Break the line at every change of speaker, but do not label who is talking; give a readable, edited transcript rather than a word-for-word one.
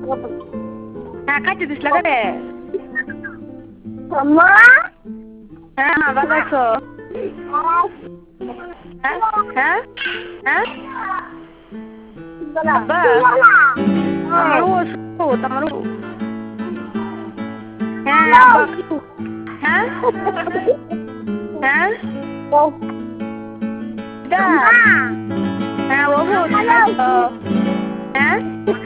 হ্যাঁ খাইতে দিস লাগে রে হ্যাঁ মা ভালো আছো হ্যাঁ হ্যাঁ হ্যাঁ আব্বা আমার ওষুধ আমার হ্যাঁ আব্বা হ্যাঁ হ্যাঁ হ্যাঁ ওষুধ হ্যাঁ